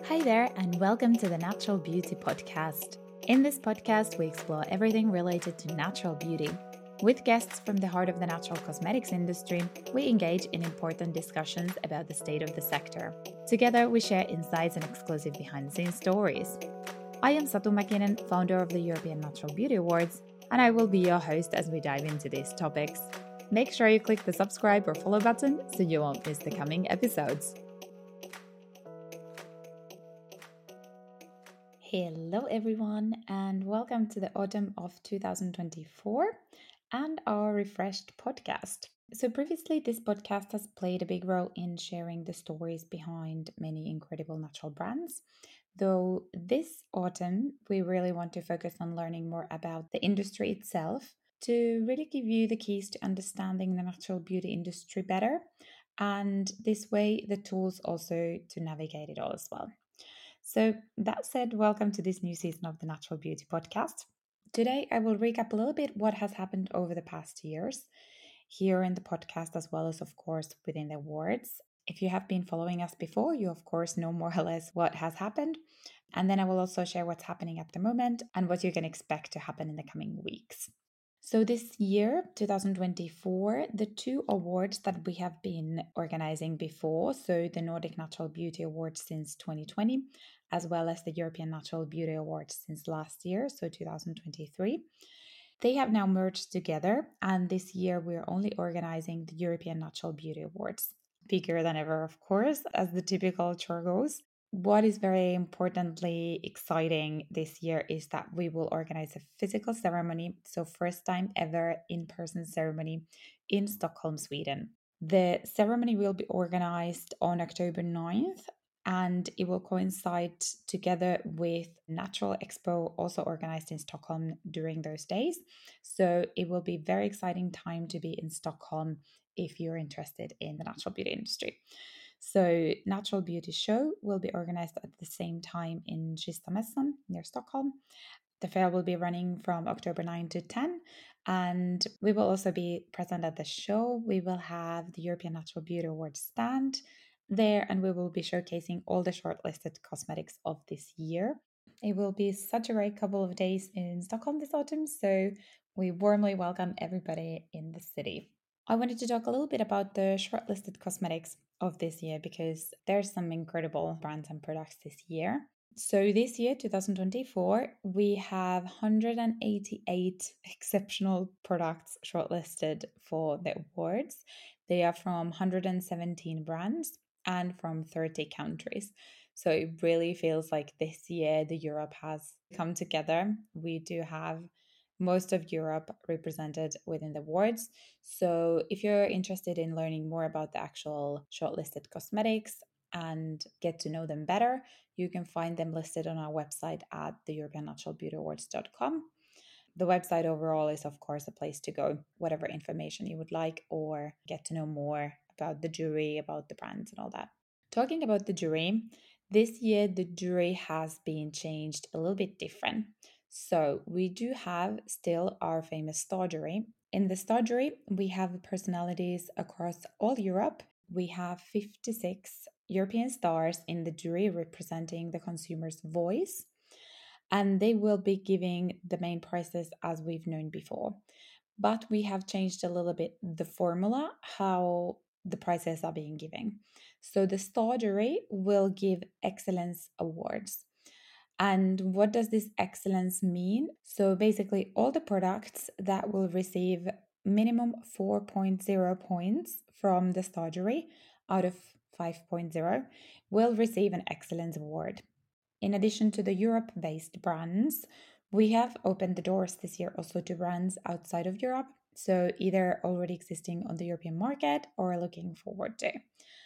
Hi there, and welcome to the Natural Beauty Podcast. In this podcast, we explore everything related to natural beauty. With guests from the heart of the natural cosmetics industry, we engage in important discussions about the state of the sector. Together, we share insights and exclusive behind-the-scenes stories. I am Satu Mäkinen, founder of the European Natural Beauty Awards, and I will be your host as we dive into these topics. Make sure you click the subscribe or follow button so you won't miss the coming episodes. Hello, everyone, and welcome to the autumn of 2024 and our refreshed podcast. So, previously, this podcast has played a big role in sharing the stories behind many incredible natural brands. Though this autumn, we really want to focus on learning more about the industry itself to really give you the keys to understanding the natural beauty industry better. And this way, the tools also to navigate it all as well. So, that said, welcome to this new season of the Natural Beauty Podcast. Today, I will recap a little bit what has happened over the past years here in the podcast, as well as, of course, within the awards. If you have been following us before, you, of course, know more or less what has happened. And then I will also share what's happening at the moment and what you can expect to happen in the coming weeks. So, this year, 2024, the two awards that we have been organizing before, so the Nordic Natural Beauty Awards since 2020, as well as the European Natural Beauty Awards since last year, so 2023, they have now merged together. And this year, we're only organizing the European Natural Beauty Awards. Bigger than ever, of course, as the typical chore goes. What is very importantly exciting this year is that we will organize a physical ceremony. So, first time ever in person ceremony in Stockholm, Sweden. The ceremony will be organized on October 9th and it will coincide together with Natural Expo, also organized in Stockholm during those days. So, it will be a very exciting time to be in Stockholm if you're interested in the natural beauty industry. So, Natural Beauty Show will be organized at the same time in Kistamässan near Stockholm. The fair will be running from October 9 to 10, and we will also be present at the show. We will have the European Natural Beauty Awards stand there, and we will be showcasing all the shortlisted cosmetics of this year. It will be such a great couple of days in Stockholm this autumn, so we warmly welcome everybody in the city. I wanted to talk a little bit about the shortlisted cosmetics of this year because there's some incredible brands and products this year. So this year, 2024, we have 188 exceptional products shortlisted for the awards. They are from 117 brands and from 30 countries. So it really feels like this year the Europe has come together. We do have most of Europe represented within the awards. So, if you're interested in learning more about the actual shortlisted cosmetics and get to know them better, you can find them listed on our website at the EuropeanNaturalBeautyAwards.com. The website overall is, of course, a place to go, whatever information you would like, or get to know more about the jury, about the brands, and all that. Talking about the jury, this year the jury has been changed a little bit different. So we do have still our famous star jury. In the star jury, we have personalities across all Europe. We have 56 European stars in the jury representing the consumer's voice, and they will be giving the main prizes as we've known before. But we have changed a little bit the formula, how the prizes are being given. So the star jury will give excellence awards. And what does this excellence mean? So basically, all the products that will receive minimum 4.0 points from the star jury out of 5.0 will receive an excellence award. In addition to the Europe based brands, we have opened the doors this year also to brands outside of Europe, so either already existing on the European market or looking forward to.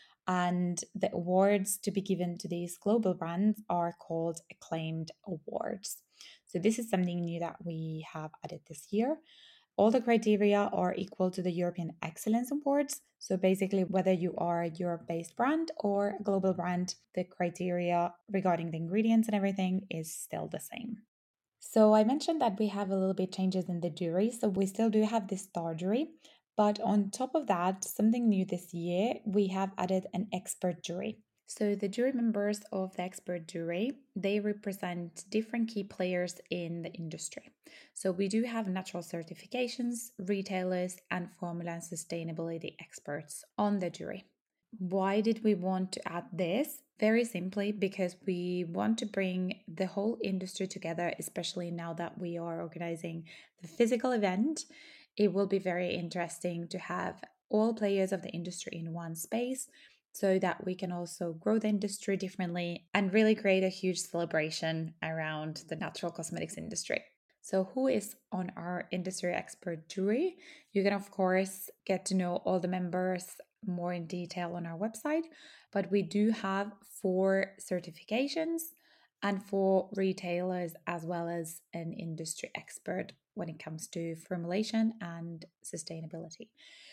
And the awards to be given to these global brands are called acclaimed awards. So, this is something new that we have added this year. All the criteria are equal to the European Excellence Awards. So basically, whether you are a Europe-based brand or a global brand, the criteria regarding the ingredients and everything is still the same. So I mentioned that we have a little bit changes in the jury. So we still do have this star jury. But on top of that, something new this year, we have added an expert jury. So the jury members of the expert jury, they represent different key players in the industry. So we do have natural certifications, retailers, and formula and sustainability experts on the jury. Why did we want to add this? Very simply, because we want to bring the whole industry together, especially now that we are organizing the physical event. It will be very interesting to have all players of the industry in one space so that we can also grow the industry differently and really create a huge celebration around the natural cosmetics industry. So, who is on our industry expert jury? You can, of course, get to know all the members more in detail on our website, but we do have 4 certifications and 4 retailers, as well as an industry expert when it comes to formulation and sustainability.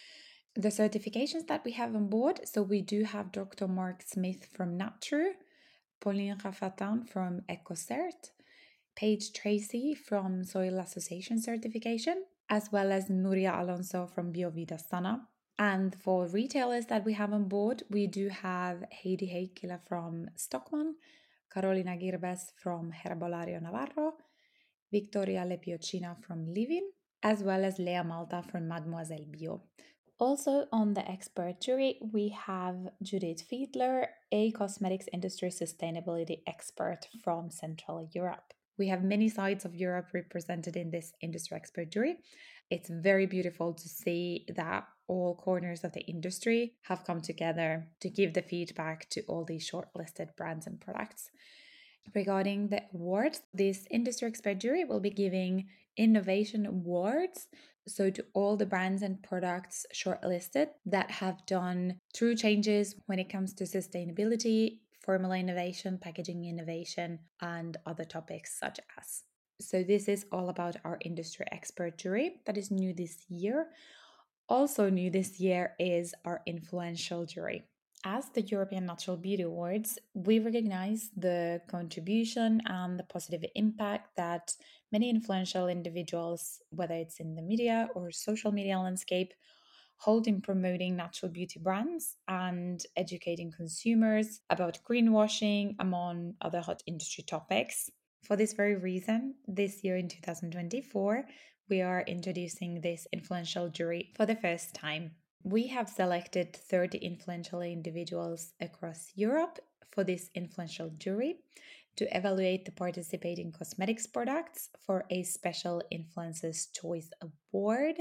The certifications that we have on board, so we do have Dr. Mark Smith from Nature, Pauline Rafatin from EcoCert, Paige Tracy from Soil Association Certification, as well as Nuria Alonso from Biovida Sana. And for retailers that we have on board, we do have Heidi Heikkilä from Stockmann, Carolina Girbes from Herbolario Navarro, Victoria Lepiocina from Livin, as well as Lea Malta from Mademoiselle Bio. Also on the expert jury, we have Judith Fiedler, a cosmetics industry sustainability expert from Central Europe. We have many sides of Europe represented in this industry expert jury. It's very beautiful to see that all corners of the industry have come together to give the feedback to all these shortlisted brands and products. Regarding the awards, this industry expert jury will be giving innovation awards. So, to all the brands and products shortlisted that have done true changes when it comes to sustainability, formula innovation, packaging innovation, and other topics such as. So, this is all about our industry expert jury that is new this year. Also, new this year is our influential jury. As the European Natural Beauty Awards, we recognize the contribution and the positive impact that many influential individuals, whether it's in the media or social media landscape, hold in promoting natural beauty brands and educating consumers about greenwashing, among other hot industry topics. For this very reason, this year in 2024, we are introducing this influential jury for the first time. We have selected 30 influential individuals across Europe for this influential jury to evaluate the participating cosmetics products for a special Influencers Choice Award.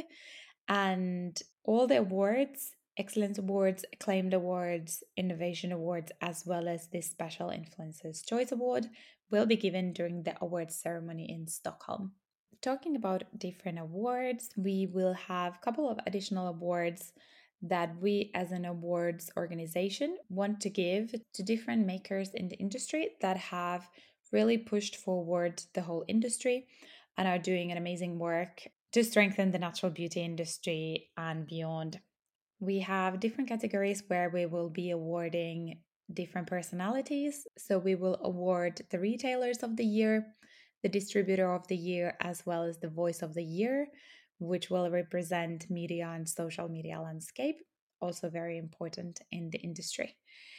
And all the awards, Excellence Awards, Acclaimed Awards, Innovation Awards, as well as this special Influencers Choice Award, will be given during the awards ceremony in Stockholm. Talking about different awards, we will have a couple of additional awards that we as an awards organization want to give to different makers in the industry that have really pushed forward the whole industry and are doing an amazing work to strengthen the natural beauty industry and beyond. We have different categories where we will be awarding different personalities. So we will award the retailers of the year, the distributor of the year, as well as the voice of the year, which will represent media and social media landscape, also very important in the industry.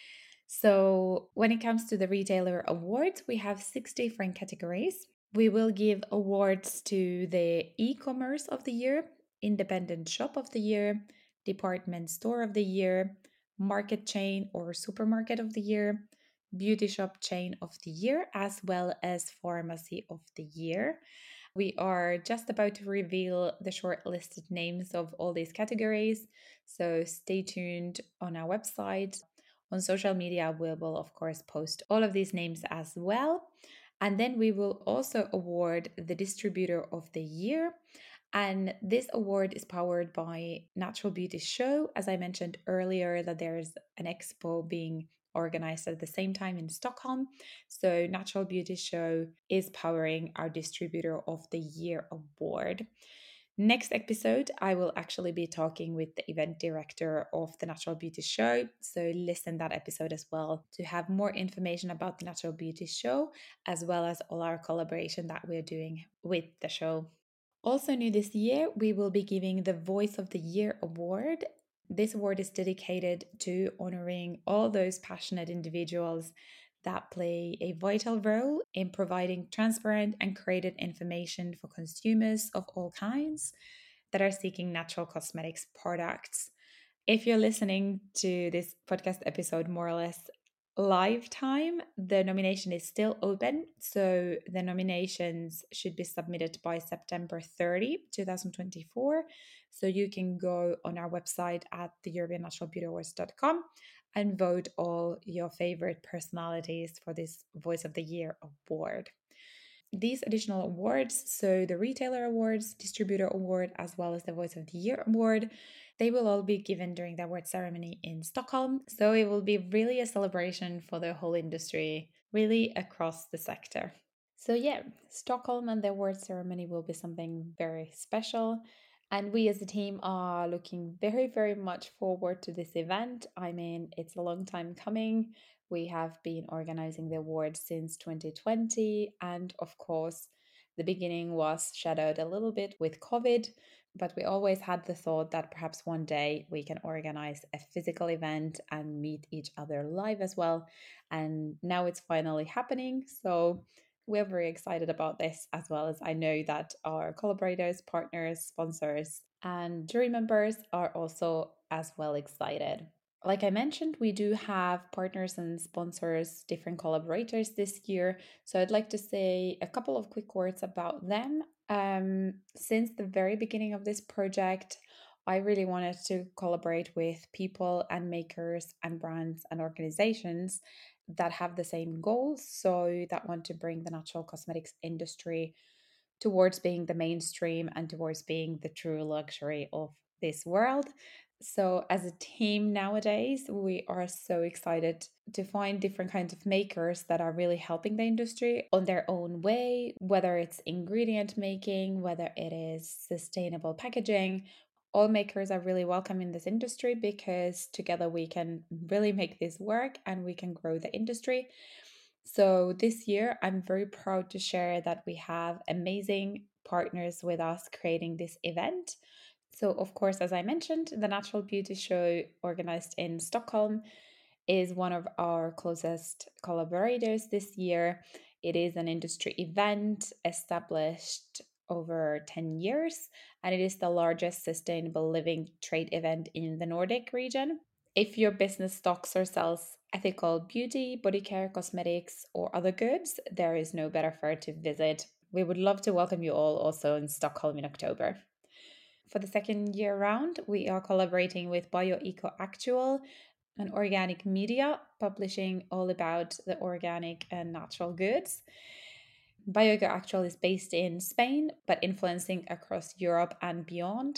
So when it comes to the retailer awards, we have 6 different categories. We will give awards to the e-commerce of the year, independent shop of the year, department store of the year, market chain or supermarket of the year, beauty shop chain of the year, as well as pharmacy of the year. We are just about to reveal the shortlisted names of all these categories, so stay tuned on our website. On social media, we will, of course, post all of these names as well. And then we will also award the distributor of the year. And this award is powered by Natural Beauty Show. As I mentioned earlier, that there's an expo being organized at the same time in Stockholm. So Natural Beauty Show is powering our Distributor of the Year award. Next episode, I will actually be talking with the event director of the Natural Beauty Show. So listen that episode as well to have more information about the Natural Beauty Show, as well as all our collaboration that we're doing with the show. Also new this year, we will be giving the Voice of the Year award This award is dedicated to honoring all those passionate individuals that play a vital role in providing transparent and created information for consumers of all kinds that are seeking natural cosmetics products. If you're listening to this podcast episode more or less live time, the nomination is still open. So the nominations should be submitted by September 30, 2024. So you can go on our website at the EuropeanNaturalBeautyAwards.com and vote all your favorite personalities for this Voice of the Year award. These additional awards, so the Retailer Awards, Distributor Award, as well as the Voice of the Year Award, they will all be given during the award ceremony in Stockholm. So it will be really a celebration for the whole industry, really across the sector. So, yeah, Stockholm and the award ceremony will be something very special. And we as a team are looking very, very much forward to this event. I mean, it's a long time coming. We have been organizing the award since 2020. And of course, the beginning was shadowed a little bit with COVID, but we always had the thought that perhaps one day we can organize a physical event and meet each other live as well. And now it's finally happening. So, we're very excited about this, as well as I know that our collaborators, partners, sponsors, and jury members are also as well excited. Like I mentioned, we do have partners and sponsors, different collaborators this year. So I'd like to say a couple of quick words about them. Since the very beginning of this project, I really wanted to collaborate with people and makers and brands and organizations that have the same goals. So, that want to bring the natural cosmetics industry towards being the mainstream and towards being the true luxury of this world. So, as a team nowadays, we are so excited to find different kinds of makers that are really helping the industry on their own way, whether it's ingredient making, whether it is sustainable packaging. All makers are really welcome in this industry because together we can really make this work and we can grow the industry. So this year, I'm very proud to share that we have amazing partners with us creating this event. So, of course, as I mentioned, the Natural Beauty Show organized in Stockholm is one of our closest collaborators this year. It is an industry event established over 10 years, and it is the largest sustainable living trade event in the Nordic region. If your business stocks or sells ethical beauty, body care, cosmetics, or other goods, there is no better fair to visit. We would love to welcome you all also in Stockholm in October. For the second year round, we are collaborating with BioEco Actual, an organic media publishing all about the organic and natural goods. BioEco Actual is based in Spain, but influencing across Europe and beyond.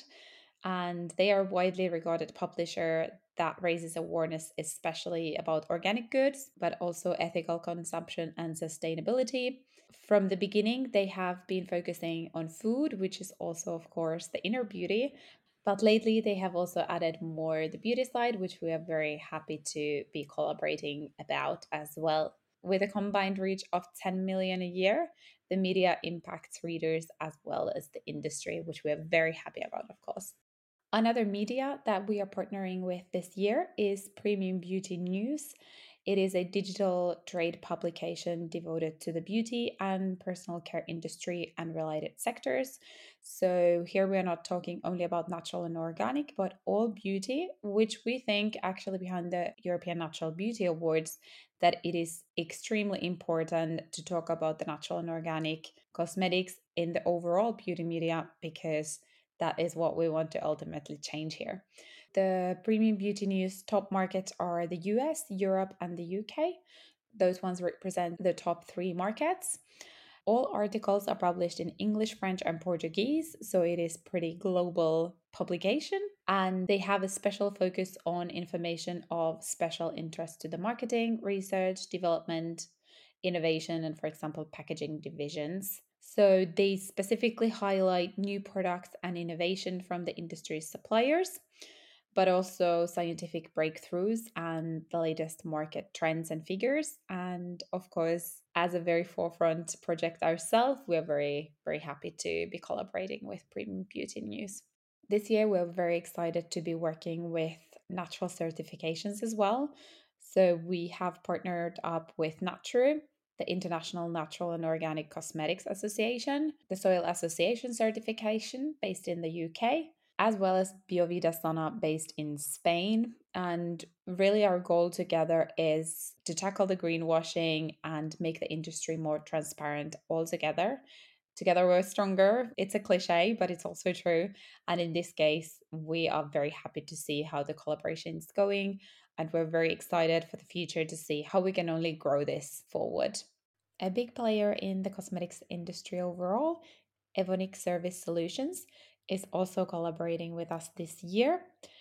And they are a widely regarded publisher that raises awareness, especially about organic goods, but also ethical consumption and sustainability. From the beginning, they have been focusing on food, which is also, of course, the inner beauty. But lately, they have also added more the beauty side, which we are very happy to be collaborating about as well. With a combined reach of 10 million a year, the media impacts readers as well as the industry, which we are very happy about, of course. Another media that we are partnering with this year is Premium Beauty News. It is a digital trade publication devoted to the beauty and personal care industry and related sectors. So, here we are not talking only about natural and organic, but all beauty, which we think actually behind the European Natural Beauty Awards that it is extremely important to talk about the natural and organic cosmetics in the overall beauty media because that is what we want to ultimately change here. The premium beauty news top markets are the US, Europe, and the UK. Those ones represent the top three markets. All articles are published in English, French, and Portuguese, so it is pretty global publication. And they have a special focus on information of special interest to the marketing, research, development, innovation, and, for example, packaging divisions. So they specifically highlight new products and innovation from the industry's suppliers, but also scientific breakthroughs and the latest market trends and figures. And of course, as a very forefront project ourselves, we are very, very happy to be collaborating with Premium Beauty News. This year, we're very excited to be working with natural certifications as well. So we have partnered up with Naturu, the International Natural and Organic Cosmetics Association, the Soil Association certification based in the UK, as well as Biovida Sana based in Spain. And really, our goal together is to tackle the greenwashing and make the industry more transparent altogether. Together we're stronger. It's a cliche, but it's also true. And in this case, we are very happy to see how the collaboration is going. And we're very excited for the future to see how we can only grow this forward. A big player in the cosmetics industry overall, Evonik Service Solutions, is also collaborating with us this year.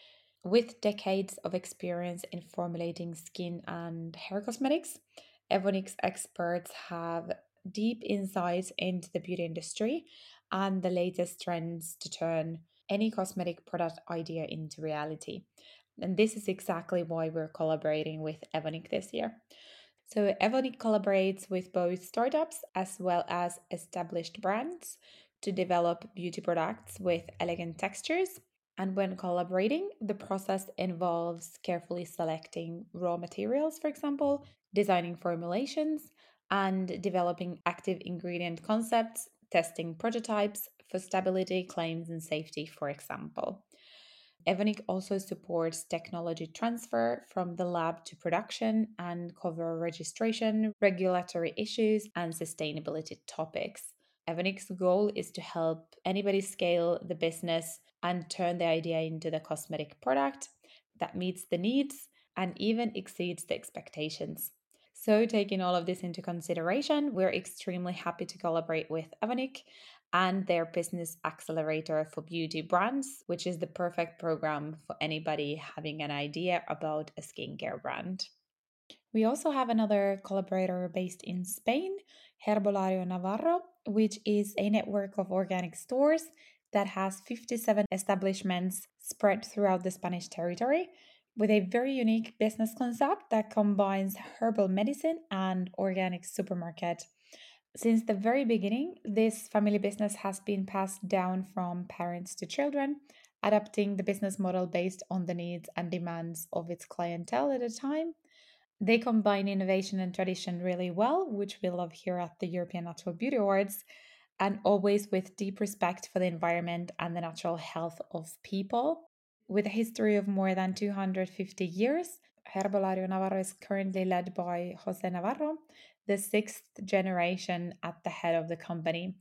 With decades of experience in formulating skin and hair cosmetics, Evonik's experts have deep insights into the beauty industry and the latest trends to turn any cosmetic product idea into reality. And this is exactly why we're collaborating with Evonik this year. So, Evonik collaborates with both startups as well as established brands to develop beauty products with elegant textures. And when collaborating, the process involves carefully selecting raw materials, for example, designing formulations, and developing active ingredient concepts, testing prototypes for stability, claims, and safety, for example. Evonik also supports technology transfer from the lab to production and cover registration, regulatory issues, and sustainability topics. Evonik's goal is to help anybody scale the business and turn the idea into the cosmetic product that meets the needs and even exceeds the expectations. So, taking all of this into consideration, we're extremely happy to collaborate with Evonik and their Business Accelerator for Beauty Brands, which is the perfect program for anybody having an idea about a skincare brand. We also have another collaborator based in Spain, Herbolario Navarro, which is a network of organic stores that has 57 establishments spread throughout the Spanish territory with a very unique business concept that combines herbal medicine and organic supermarket. Since the very beginning, this family business has been passed down from parents to children, adapting the business model based on the needs and demands of its clientele at a time. They combine innovation and tradition really well, which we love here at the European Natural Beauty Awards, and always with deep respect for the environment and the natural health of people. With a history of more than 250 years, Herbolario Navarro is currently led by Jose Navarro, the sixth generation at the head of the company.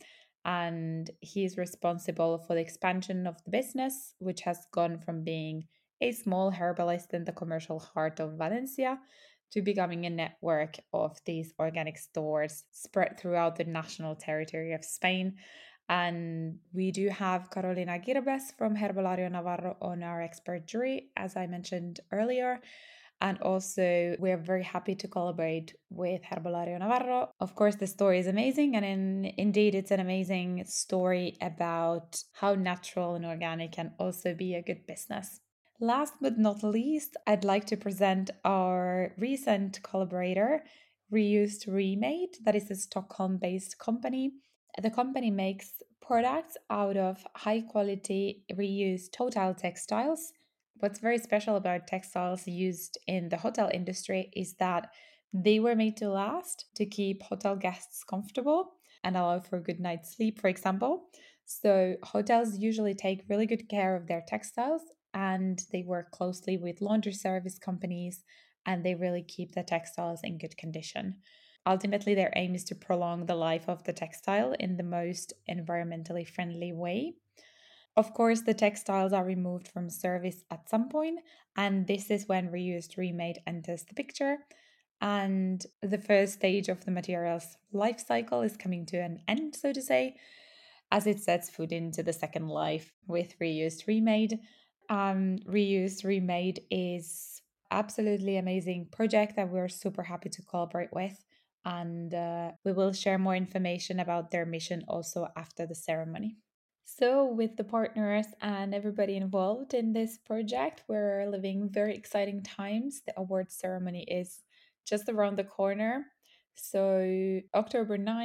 And he is responsible for the expansion of the business, which has gone from being a small herbalist in the commercial heart of Valencia to becoming a network of these organic stores spread throughout the national territory of Spain. And we do have Carolina Girbes from Herbolario Navarro on our expert jury, as I mentioned earlier. And also, we're very happy to collaborate with Herbolario Navarro. Of course, the story is amazing, and indeed, it's an amazing story about how natural and organic can also be a good business. Last but not least, I'd like to present our recent collaborator, Reused Remade, that is a Stockholm based company. The company makes products out of high quality reused total textiles. What's very special about textiles used in the hotel industry is that they were made to last to keep hotel guests comfortable and allow for a good night's sleep, for example. So, hotels usually take really good care of their textiles and they work closely with laundry service companies and they really keep the textiles in good condition. Ultimately, their aim is to prolong the life of the textile in the most environmentally friendly way. Of course, the textiles are removed from service at some point, and this is when reused remade enters the picture. And the first stage of the material's life cycle is coming to an end, so to say, as it sets foot into the second life with reused remade. Reused remade is absolutely amazing project that we're super happy to collaborate with, and we will share more information about their mission also after the ceremony. So, with the partners and everybody involved in this project, we're living very exciting times. The award ceremony is just around the corner. So, October 9th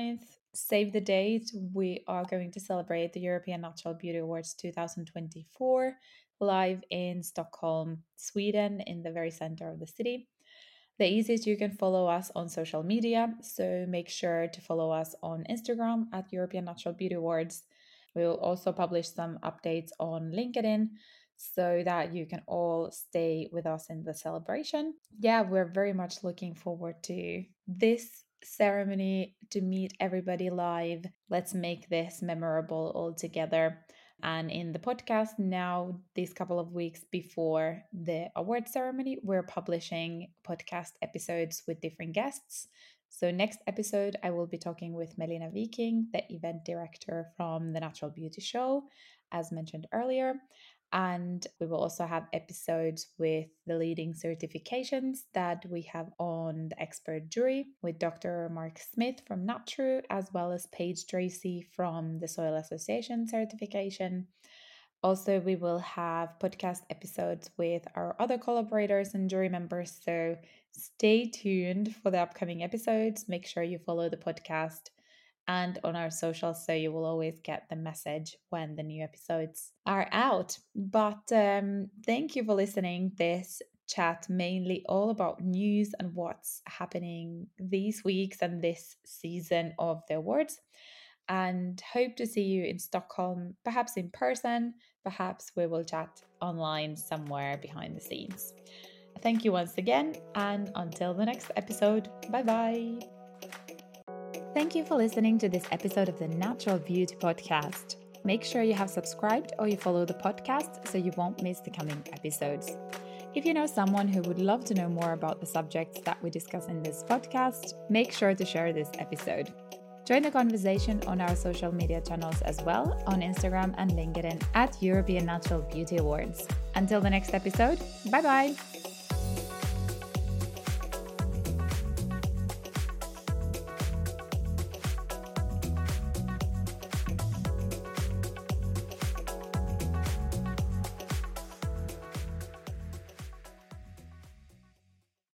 Save the date. We are going to celebrate the European Natural Beauty Awards 2024 live in Stockholm, Sweden, in the very center of the city. The easiest, you can follow us on social media. So make sure to follow us on Instagram at European Natural Beauty Awards. We'll also publish some updates on LinkedIn so that you can all stay with us in the celebration. Yeah, we're very much looking forward to this ceremony, to meet everybody live. Let's make this memorable all together. And in the podcast now, these couple of weeks before the award ceremony, we're publishing podcast episodes with different guests. So, next episode, I will be talking with Melina Viking, the event director from the Natural Beauty Show, as mentioned earlier. And we will also have episodes with the leading certifications that we have on the expert jury with Dr. Mark Smith from Natru, as well as Paige Tracy from the Soil Association certification. Also, we will have podcast episodes with our other collaborators and jury members. So stay tuned for the upcoming episodes. Make sure you follow the podcast and on our socials so you will always get the message when the new episodes are out. But thank you for listening. This chat mainly all about news and what's happening these weeks and this season of the awards. And hope to see you in Stockholm, perhaps in person, perhaps we will chat online somewhere behind the scenes. Thank you once again, and until the next episode, bye bye. Thank you for listening to this episode of the Natural Beauty Podcast. Make sure you have subscribed or you follow the podcast so you won't miss the coming episodes. If you know someone who would love to know more about the subjects that we discuss in this podcast, make sure to share this episode. Join the conversation on our social media channels as well, on Instagram and LinkedIn at European Natural Beauty Awards. Until the next episode, bye bye!